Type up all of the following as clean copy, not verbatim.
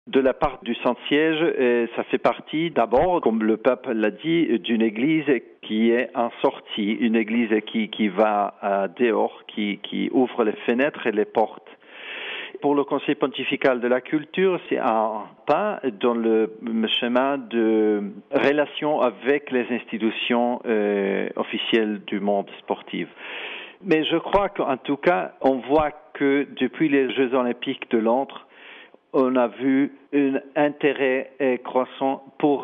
De la part du Saint-Siège, ça fait partie d'abord, comme le pape l'a dit, d'une église qui est en sortie, une église qui va dehors, qui ouvre les fenêtres et les portes. Pour le Conseil pontifical de la culture, c'est un pas dans le chemin de relation avec les institutions officielles du monde sportif. Mais je crois qu'en tout cas, on voit que depuis les Jeux olympiques de Londres, on a vu un intérêt croissant pour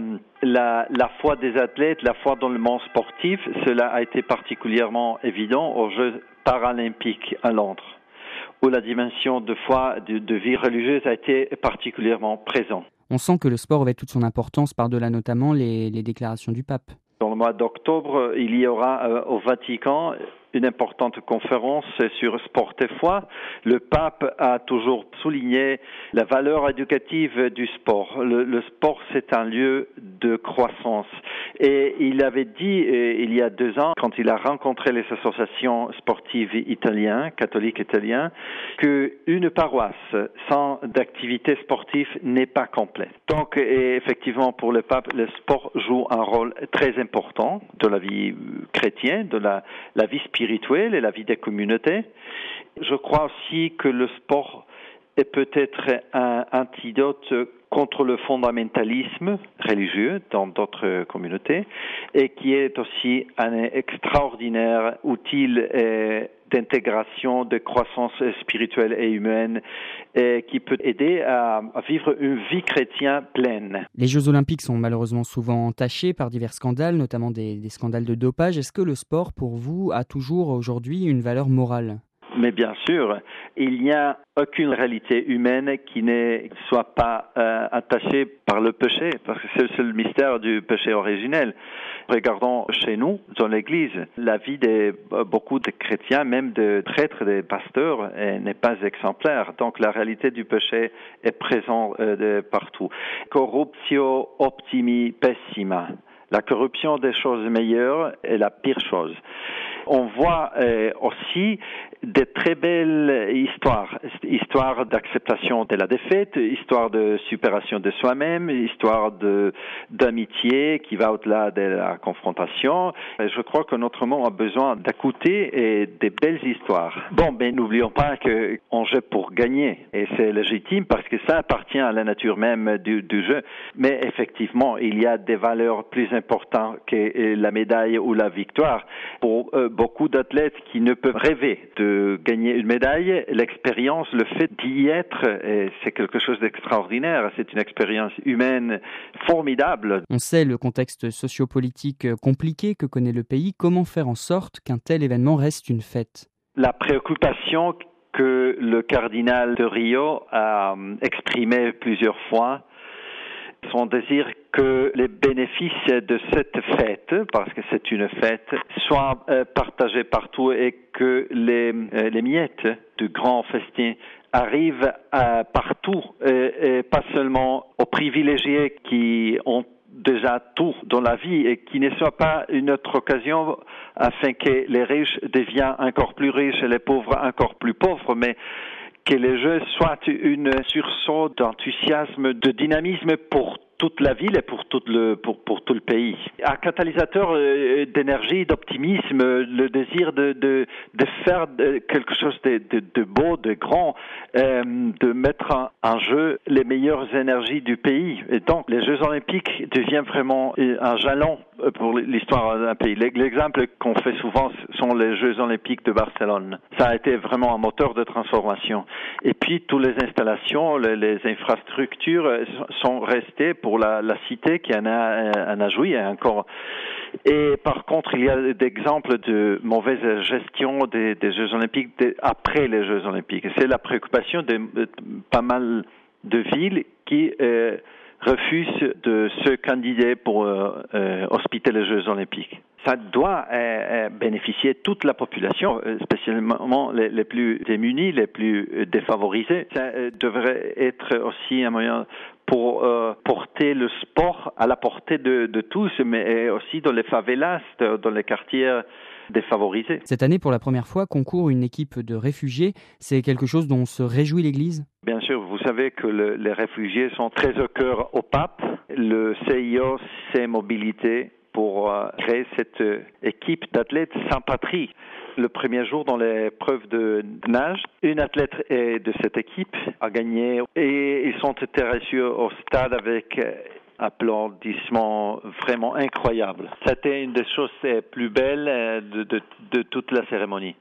la foi des athlètes, la foi dans le monde sportif. Cela a été particulièrement évident aux Jeux paralympiques à Londres, où la dimension de foi, de vie religieuse a été particulièrement présente. On sent que le sport avait toute son importance par-delà notamment les déclarations du pape. Dans le mois d'octobre, il y aura au Vatican une importante conférence sur sport et foi. Le pape a toujours souligné la valeur éducative du sport. Le sport, c'est un lieu de croissance. Et il avait dit, il y a 2 ans, quand il a rencontré les associations sportives italiennes, catholiques italiennes, qu'une paroisse sans d'activité sportive n'est pas complète. Donc, effectivement, pour le pape, le sport joue un rôle très important de la vie chrétienne, de la vie spirituelle et la vie des communautés. Je crois aussi que le sport est peut-être un antidote contre le fondamentalisme religieux dans d'autres communautés et qui est aussi un extraordinaire outil d'intégration, de croissance spirituelle et humaine et qui peut aider à vivre une vie chrétienne pleine. Les Jeux Olympiques sont malheureusement souvent entachés par divers scandales, notamment des scandales de dopage. Est-ce que le sport, pour vous, a toujours aujourd'hui une valeur morale ? Mais bien sûr, il n'y a aucune réalité humaine qui ne soit pas attachée par le péché, parce que c'est le mystère du péché originel. Regardons chez nous, dans l'Église, la vie de beaucoup de chrétiens, même de prêtres, des pasteurs, n'est pas exemplaire. Donc la réalité du péché est présente partout. Corruptio optimi pessima. La corruption des choses meilleures est la pire chose. On voit aussi des très belles histoires d'acceptation de la défaite, histoire de supération de soi-même, histoire d'amitié qui va au-delà de la confrontation. Et je crois que notre monde a besoin d'écouter et des belles histoires. Bon, mais n'oublions pas qu'on joue pour gagner, et c'est légitime parce que ça appartient à la nature même du jeu. Mais effectivement, il y a des valeurs plus importantes que la médaille ou la victoire. Pour beaucoup d'athlètes qui ne peuvent rêver de gagner une médaille, l'expérience, le fait d'y être, c'est quelque chose d'extraordinaire. C'est une expérience humaine formidable. On sait le contexte sociopolitique compliqué que connaît le pays. Comment faire en sorte qu'un tel événement reste une fête ? La préoccupation que le cardinal de Rio a exprimée plusieurs fois, son désir que les bénéfices de cette fête, parce que c'est une fête, soient partagés partout et que les miettes du grand festin arrivent partout et pas seulement aux privilégiés qui ont déjà tout dans la vie et qui ne soit pas une autre occasion afin que les riches deviennent encore plus riches et les pauvres encore plus pauvres, mais que les Jeux soient une sursaut d'enthousiasme, de dynamisme pour toute la ville et pour tout le pays. Un catalyseur d'énergie, d'optimisme, le désir de faire quelque chose de beau, de grand, de mettre en jeu les meilleures énergies du pays. Et donc, les Jeux Olympiques deviennent vraiment un jalon pour l'histoire d'un pays. L'exemple qu'on fait souvent sont les Jeux Olympiques de Barcelone. Ça a été vraiment un moteur de transformation. Et puis, toutes les installations, les infrastructures sont restées pour la cité qui en a joui encore. Et par contre, il y a des exemples de mauvaise gestion des Jeux Olympiques après les Jeux Olympiques. C'est la préoccupation de pas mal de villes qui refusent de se candidater pour hospiter les Jeux Olympiques. Ça doit bénéficier toute la population, spécialement les plus démunis, les plus défavorisés. Ça devrait être aussi un moyen pour porter le sport à la portée de tous, mais aussi dans les favelas, dans les quartiers défavorisés. Cette année, pour la première fois, concourt une équipe de réfugiés. C'est quelque chose dont se réjouit l'Église ? Bien sûr, vous savez que les réfugiés sont très au cœur au pape. Le CIO s'est mobilisé pour créer cette équipe d'athlètes sans patrie. Le premier jour dans l'épreuve de nage, une athlète de cette équipe a gagné et ils ont été reçus au stade avec applaudissements vraiment incroyables. C'était une des choses les plus belles de toute la cérémonie.